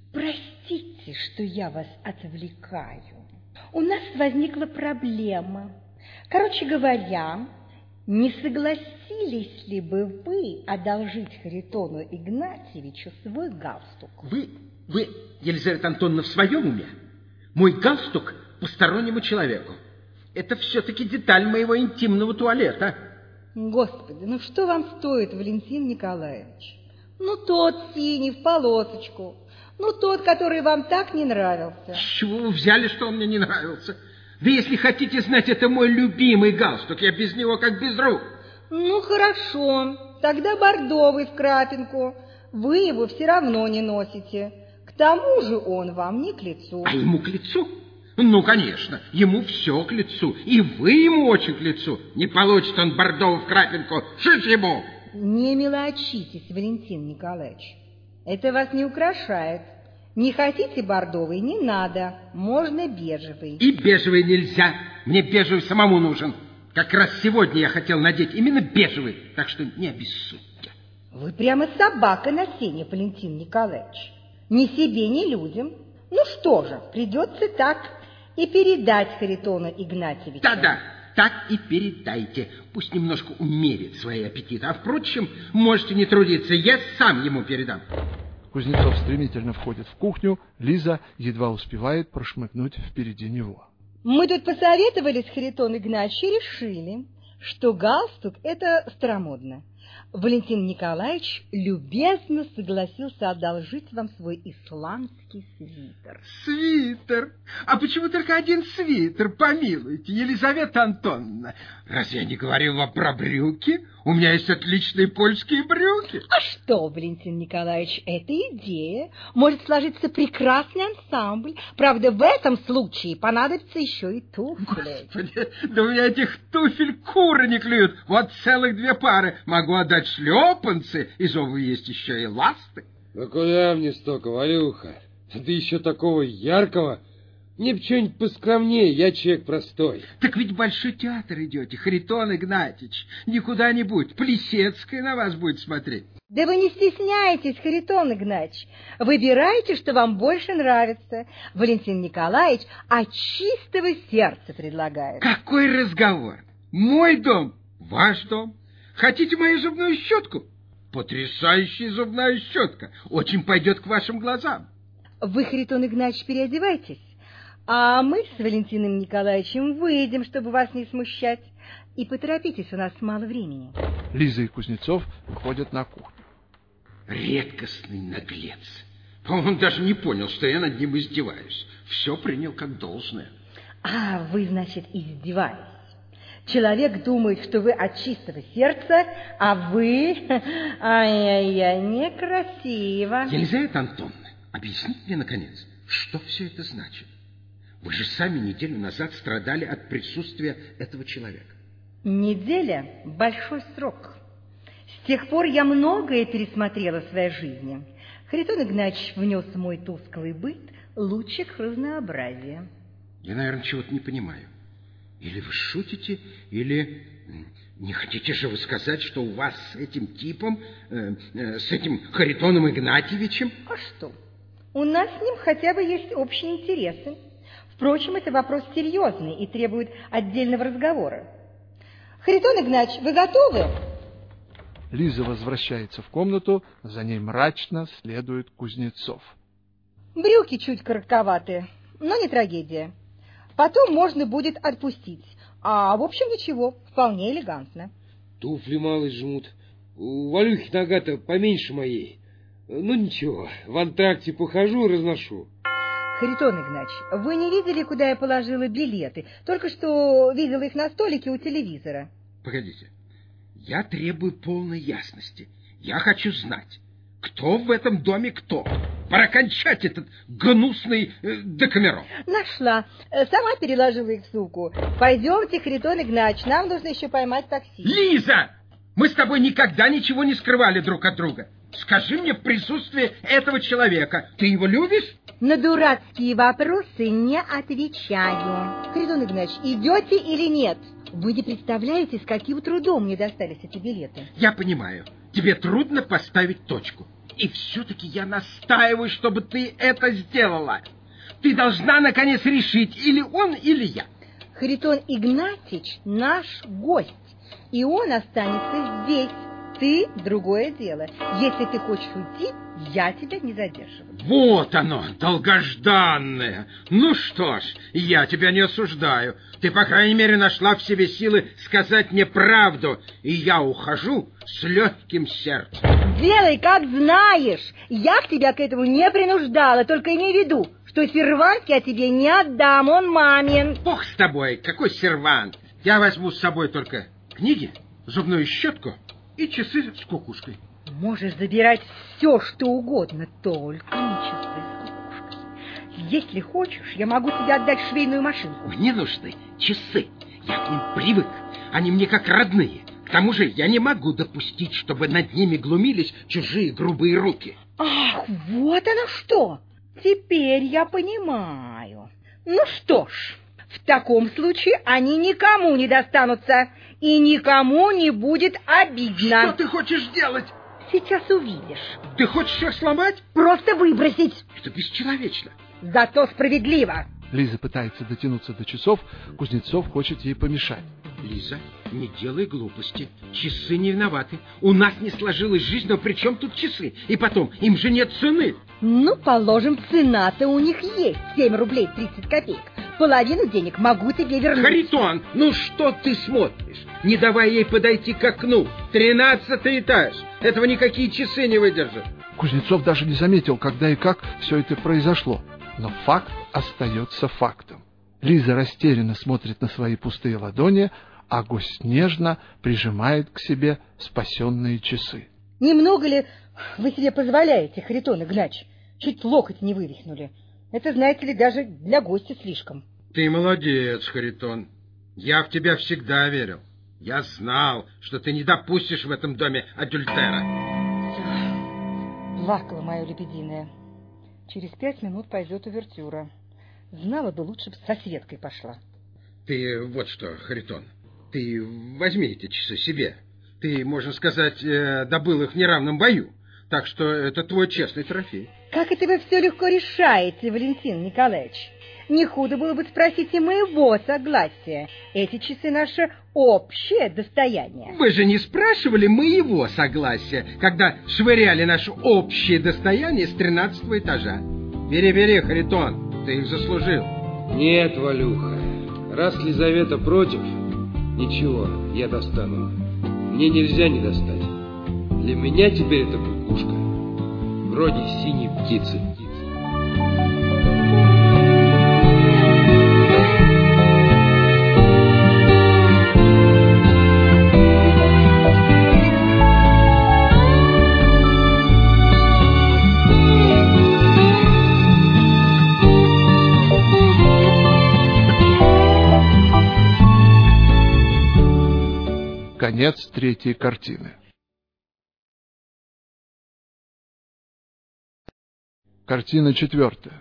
простите, что я вас отвлекаю. У нас возникла проблема. Короче говоря, не согласились ли бы вы одолжить Харитону Игнатьевичу свой галстук? Вы, вы, Елизавета Антоновна, в своем уме? Мой галстук постороннему человеку. Это все-таки деталь моего интимного туалета. Господи, ну что вам стоит, Валентин Николаевич? Ну, тот синий в полосочку. Ну, тот, который вам так не нравился. С чего вы взяли, что он мне не нравился? Да если хотите знать, это мой любимый галстук. Я без него как без рук. Ну, хорошо. Тогда бордовый в крапинку. Вы его все равно не носите. К тому же он вам не к лицу. А ему к лицу? Ну, конечно, ему все к лицу. И вы ему очень к лицу. Не получит он бордовый в крапинку. Шиш ему! Не мелочитесь, Валентин Николаевич. Это вас не украшает. Не хотите бордовый, не надо. Можно бежевый. И бежевый нельзя. Мне бежевый самому нужен. Как раз сегодня я хотел надеть именно бежевый. Так что не обессудьте. Вы прямо собака на сене, Валентин Николаевич. Ни себе, ни людям. Ну что же, придется так и передать Харитону Игнатьевичу. Да-да, так и передайте. Пусть немножко умерит свои аппетиты. А впрочем, можете не трудиться. Я сам ему передам. Кузнецов стремительно входит в кухню, Лиза едва успевает прошмыгнуть впереди него. Мы тут посоветовались, Харитон Игнатьевич, и решили, что галстук – это старомодно. Валентин Николаевич любезно согласился одолжить вам свой исландский свитер. Свитер? А почему только один свитер, помилуйте, Елизавета Антоновна? Разве я не говорил вам про брюки? У меня есть отличные польские брюки. А что, Валентин Николаевич, это идея. Может сложиться прекрасный ансамбль. Правда, в этом случае понадобится еще и туфли. Господи, да у меня этих туфель куры не клюют. Вот целых две пары. Могу отдать шлепанцы. Из обуви есть еще и ласты. Да куда мне столько, Валюха? Ты еще такого яркого. Мне бы что-нибудь поскромнее, я человек простой. Так ведь в Большой театр идете, Харитон Игнатьевич. Не куда-нибудь, Плесецкая на вас будет смотреть. Да вы не стесняйтесь, Харитон Игнатьевич. Выбирайте, что вам больше нравится. Валентин Николаевич от чистого сердца предлагает. Какой разговор? Мой дом, ваш дом. Хотите мою зубную щетку? Потрясающая зубная щетка. Очень пойдет к вашим глазам. Вы, Харитон Игнатьевич, переодевайтесь. А мы с Валентином Николаевичем выйдем, чтобы вас не смущать. И поторопитесь, у нас мало времени. Лиза и Кузнецов выходят на кухню. Редкостный наглец. Он даже не понял, что я над ним издеваюсь. Все принял как должное. А вы, значит, издеваетесь. Человек думает, что вы от чистого сердца, а вы... Ай-яй-яй, некрасиво. Елизавета Антоновна, объясните мне, наконец, что все это значит? Вы же сами неделю назад страдали от присутствия этого человека. Неделя – большой срок. С тех пор я многое пересмотрела в своей жизни. Харитон Игнатьевич внес в мой тусклый быт лучик разнообразия. Я, наверное, чего-то не понимаю. Или вы шутите, или не хотите же вы сказать, что у вас с этим типом, э, э, с этим Харитоном Игнатьевичем... А что? У нас с ним хотя бы есть общие интересы. Впрочем, это вопрос серьезный и требует отдельного разговора. Харитон Игнатьевич, вы готовы? Лиза возвращается в комнату, за ней мрачно следует Кузнецов. Брюки чуть коротковатые, но не трагедия. Потом можно будет отпустить. А в общем ничего, вполне элегантно. Туфли малые жмут. У Валюхи нога-то поменьше моей. Ну ничего, в антракте похожу, разношу. Харитон Игнатьевич, вы не видели, куда я положила билеты? Только что видела их на столике у телевизора. Погодите, я требую полной ясности. Я хочу знать, Кто в этом доме кто? Пора кончать этот гнусный э, Декамерон. Нашла. Сама переложила их в сумку. Пойдемте, Харитон Игнатьевич, нам нужно еще поймать такси. Лиза! Мы с тобой никогда ничего не скрывали друг от друга. Скажи мне в присутствии этого человека, ты его любишь? На дурацкие вопросы не отвечаю. Харитон Игнатьевич, идете или нет? Вы не представляете, с каким трудом мне достались эти билеты. Я понимаю, тебе трудно поставить точку. И все-таки я настаиваю, чтобы ты это сделала. Ты должна, наконец, решить, или он, или я. Харитон Игнатьевич наш гость, и он останется здесь. Ты — другое дело. Если ты хочешь уйти, я тебя не задерживаю. Вот оно, долгожданное. Ну что ж, я тебя не осуждаю. Ты, по крайней мере, нашла в себе силы сказать мне правду, и я ухожу с легким сердцем. Делай, как знаешь. Я тебя к этому не принуждала, только имей в виду, что сервант я тебе не отдам, он мамин. Бог с тобой, какой сервант. Я возьму с собой только книги, зубную щетку и часы с кукушкой. Можешь забирать все, что угодно, только не часы с кукушкой. Если хочешь, я могу тебе отдать швейную машинку. Мне нужны часы. Я к ним привык. Они мне как родные. К тому же я не могу допустить, чтобы над ними глумились чужие грубые руки. Ах, вот оно что! Теперь я понимаю. Ну что ж, в таком случае они никому не достанутся, и никому не будет обидно. Что ты хочешь делать? Сейчас увидишь. Ты хочешь их сломать? Просто выбросить. Это бесчеловечно. Зато справедливо. Лиза пытается дотянуться до часов, Кузнецов хочет ей помешать. Лиза, не делай глупости. Часы не виноваты. У нас не сложилась жизнь, но при чем тут часы? И потом, им же нет цены. Ну, положим, цена-то у них есть. семь рублей тридцать копеек. Половину денег могу тебе вернуть. Харитон, ну что ты смотришь? Не давай ей подойти к окну. Тринадцатый этаж. Этого никакие часы не выдержат. Кузнецов даже не заметил, когда и как все это произошло. Но факт остается фактом. Лиза растерянно смотрит на свои пустые ладони, а гость нежно прижимает к себе спасенные часы. Немного ли вы себе позволяете, Харитон Игнатьевич? Чуть локоть не вывихнули. Это, знаете ли, даже для гостя слишком. Ты молодец, Харитон. Я в тебя всегда верил. Я знал, что ты не допустишь в этом доме адюльтера. Плакала моя лебединая. Через пять минут пойдет увертюра. Знала бы, лучше бы со Светкой пошла. Ты вот что, Харитон, ты возьми эти часы себе. Ты, можно сказать, добыл их в неравном бою. Так что это твой честный трофей. Как это вы все легко решаете, Валентин Николаевич? Не худо было бы спросить и моего согласия. Эти часы наше общее достояние. Вы же не спрашивали моего согласия, когда швыряли наше общее достояние с тринадцатого этажа. Бери, бери, Харитон, ты их заслужил. Нет, Валюха, раз Лизавета против, ничего, я достану. Мне нельзя не достать. Для меня теперь это кукушка, вроде синей птицы. Конец третьей картины. Картина четвертая.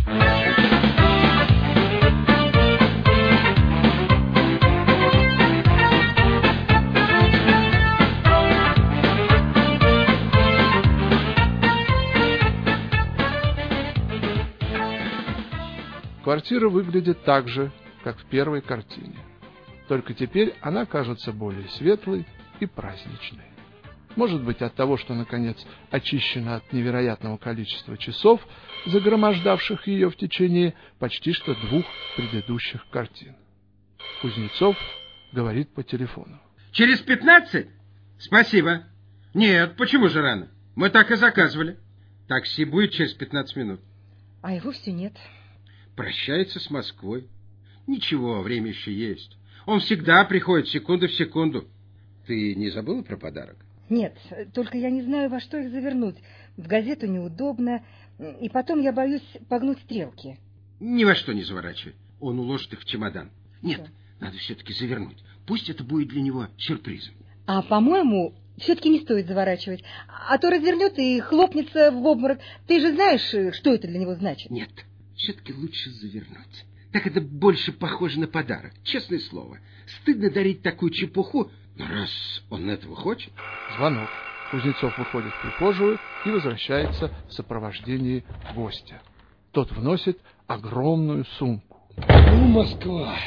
Квартира выглядит так же, как в первой картине. Только теперь она кажется более светлой и праздничной. Может быть, от того, что, наконец, очищена от невероятного количества часов, загромождавших ее в течение почти что двух предыдущих картин. Кузнецов говорит по телефону. Через пятнадцать? Спасибо. Нет, почему же рано? Мы так и заказывали. Такси будет через пятнадцать минут. А его все нет. Прощается с Москвой. Ничего, время еще есть. Он всегда приходит секунду в секунду. Ты не забыла про подарок? Нет, только я не знаю, во что их завернуть. В газету неудобно, и потом я боюсь погнуть стрелки. Ни во что не заворачивай. Он уложит их в чемодан. Нет, Да. надо все-таки завернуть. Пусть это будет для него сюрпризом. А, по-моему, все-таки не стоит заворачивать, а то развернет и хлопнется в обморок. Ты же знаешь, что это для него значит? Нет, все-таки лучше завернуть. Так это больше похоже на подарок, честное слово. Стыдно дарить такую чепуху, но раз он этого хочет... Звонок. Кузнецов выходит в прихожую и возвращается в сопровождении гостя. Тот вносит огромную сумку. Ну, Москва,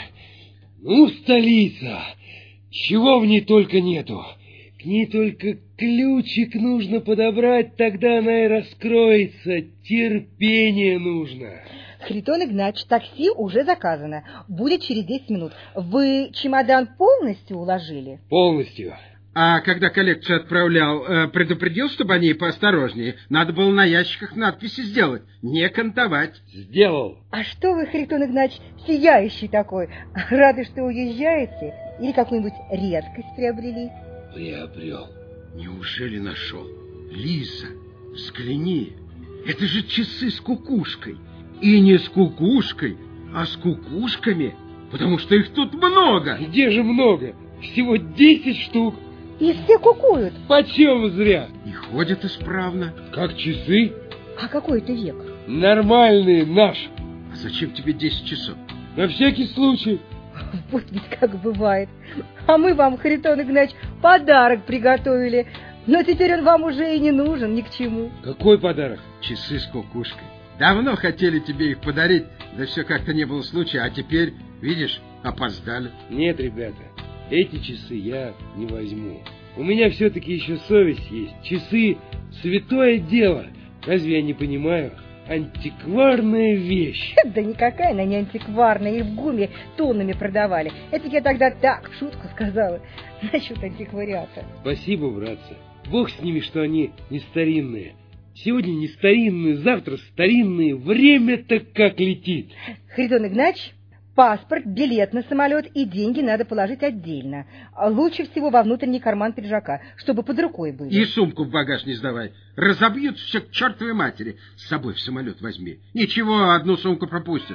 ну, столица, чего в ней только нету. К ней только ключик нужно подобрать, тогда она и раскроется. Терпение нужно. Харитон Игнатьевич, такси уже заказано. Будет через десять минут. Вы чемодан полностью уложили? Полностью. А когда коллекцию отправлял, предупредил, чтобы они поосторожнее. Надо было на ящиках надписи сделать. Не кантовать. Сделал. А что вы, Харитон Игнатьевич, сияющий такой? Рады, что уезжаете? Или какую-нибудь редкость приобрели? Приобрел. Неужели нашел? Лиза, взгляни. Это же часы с кукушкой. И не с кукушкой, а с кукушками. Потому что их тут много. Где же много? Всего десять штук. И все кукуют. Почем зря? И ходят исправно. Как часы? А какой это век? Нормальные, наши. А зачем тебе десять часов? На всякий случай. Вот ведь как бывает. А мы вам, Харитон Игнатьевич, подарок приготовили. Но теперь он вам уже и не нужен ни к чему. Какой подарок? Часы с кукушкой. Давно хотели тебе их подарить, да все как-то не было случая. А теперь, видишь, опоздали. Нет, ребята, эти часы я не возьму. У меня все-таки еще совесть есть. Часы — святое дело. Разве я не понимаю? Антикварная вещь. Да никакая она не антикварная, их в ГУМе тоннами продавали. Это я тогда так, в шутку сказала, насчет антиквариата. Спасибо, братцы. Бог с ними, что они не старинные. Сегодня не старинные, завтра старинные. Время-то как летит. Харитон Игнатьевич, паспорт, билет на самолет и деньги надо положить отдельно. Лучше всего во внутренний карман пиджака, чтобы под рукой было. И сумку в багаж не сдавай. Разобьют все к чертовой матери. С собой в самолет возьми. Ничего, одну сумку пропустят.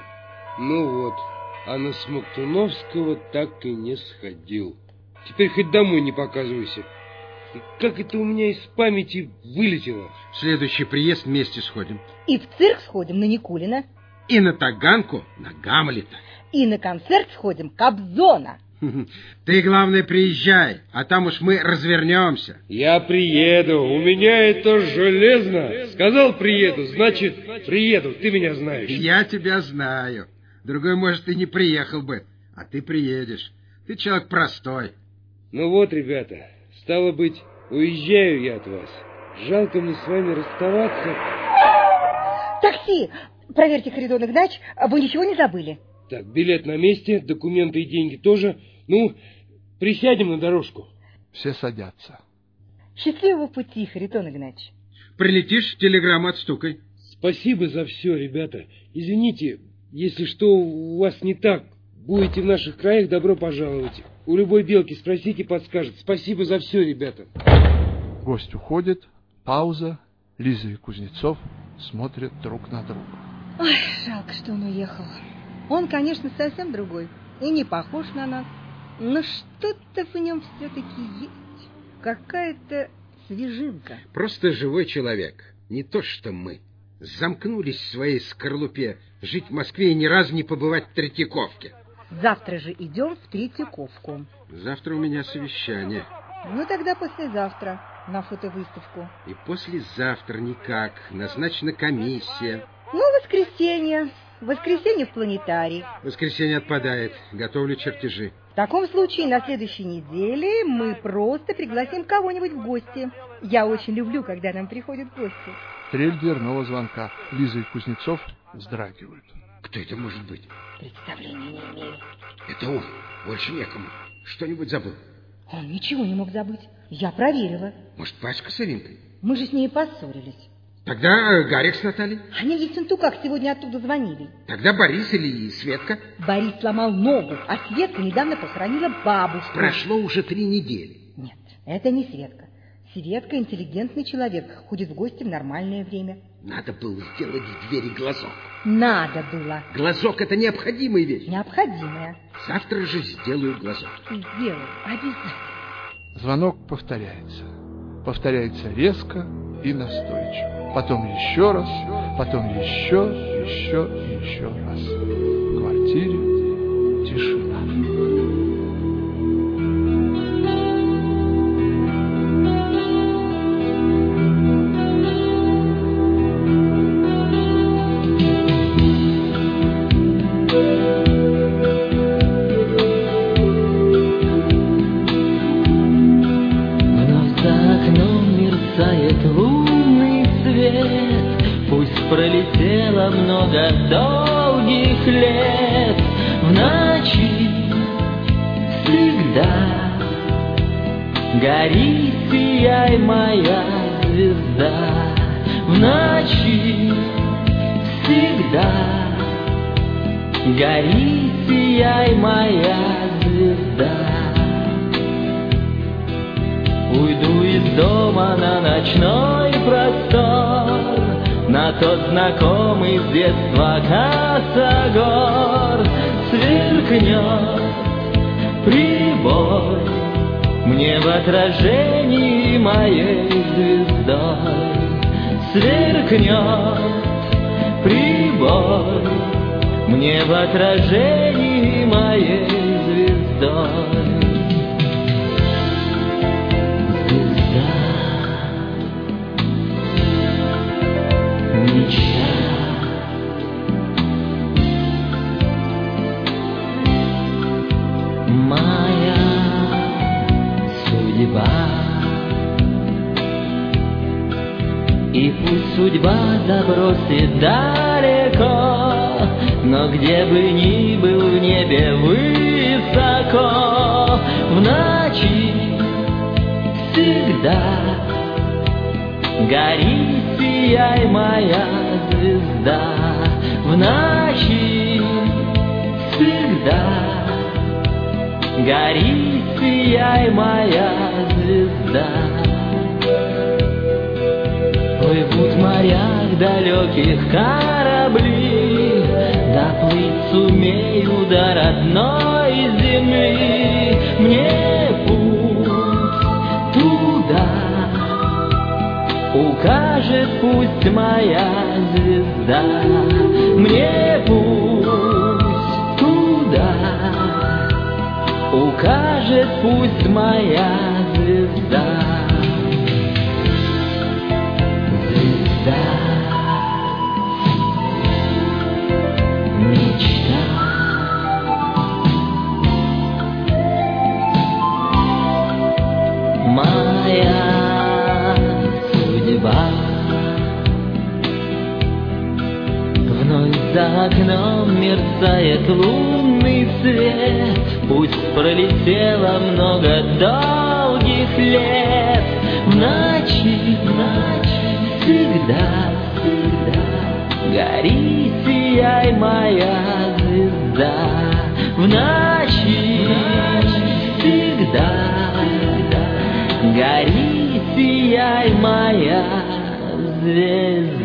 Ну вот, а на Смоктуновского так и не сходил. Теперь хоть домой не показывайся. И как это у меня из памяти вылетело? В следующий приезд вместе сходим. И в цирк сходим на Никулина. И на Таганку, на Гамлета. И на концерт сходим Кобзона. Ты, главное, приезжай, а там уж мы развернемся. Я приеду, у меня это железно. Сказал приеду, значит приеду, ты меня знаешь. Я тебя знаю. Другой, может, и не приехал бы, а ты приедешь. Ты человек простой. Ну вот, ребята, стало быть, уезжаю я от вас. Жалко мне с вами расставаться. Такси! Проверьте, Харитон Игнатьевич, вы ничего не забыли? Так, билет на месте, документы и деньги тоже. Ну, присядем на дорожку. Все садятся. Счастливого пути, Харитон Игнатьевич. Прилетишь, телеграмму отстукай. Спасибо за все, ребята. Извините, если что у вас не так. Будете в наших краях, добро пожаловать. У любой белки спросите, подскажет. Спасибо за все, ребята. Гость уходит, пауза. Лиза и Кузнецов смотрят друг на друга. Ой, жалко, что он уехал. Он, конечно, совсем другой и не похож на нас, но что-то в нем все-таки есть. Какая-то свежинка. Просто живой человек, не то что мы. Замкнулись в своей скорлупе, жить в Москве и ни разу не побывать в Третьяковке. Завтра же идем в Третьяковку. Завтра у меня совещание. Ну, тогда послезавтра на фотовыставку. И послезавтра никак. Назначена комиссия. Ну, воскресенье. Воскресенье в планетарий. Воскресенье отпадает. Готовлю чертежи. В таком случае на следующей неделе мы просто пригласим кого-нибудь в гости. Я очень люблю, когда нам приходят гости. Трель дверного звонка. Лиза и Кузнецов вздрагивают. Кто это может быть? Представления не имею. Это он. Больше некому. Что-нибудь забыл? Он ничего не мог забыть. Я проверила. Может, Пашка с Иринкой? Мы же с ней поссорились. Тогда Гарик с Натальей. Они в Ессентуках сегодня оттуда звонили. Тогда Борис или Светка. Борис сломал ногу, а Светка недавно похоронила бабушку. Прошло уже три недели. Нет, это не Светка. Светка интеллигентный человек, ходит в гости в нормальное время. Надо было сделать в двери глазок. Надо было. Глазок — это необходимая вещь. Необходимое. Завтра же сделаю глазок. Сделаю, обязательно. Звонок повторяется. Повторяется резко и настойчиво. Потом еще раз, потом еще, еще и еще раз. В квартире тишина. Пролетело много долгих лет. В ночи всегда гори, сияй, моя звезда. В ночи всегда гори, сияй, моя звезда. Уйду из дома на ночной простор, на тот знакомый с детства косогор. Сверкнет прибой мне в отражении моей звездой. Сверкнет прибой мне в отражении моей звездой. Моя судьба, и пусть судьба забросит далеко, но где бы ни был в небе высоко, в ночи всегда гори, сияй, моя звезда. В ночи всегда гори, сияй, моя звезда. Плывут в морях далеких корабли, доплыть сумею до родной земли. Мне путь туда укажет пусть моя звезда. Мне путь туда укажет пусть моя звезда. Звезда, мечта, моя судьба. Вновь за окном мерцает лунный свет, пусть пролетело много долгих лет. В ночи, в ночи всегда, всегда гори, сияй, моя звезда. В ночи, в ночи всегда, всегда гори, сияй, моя звезда.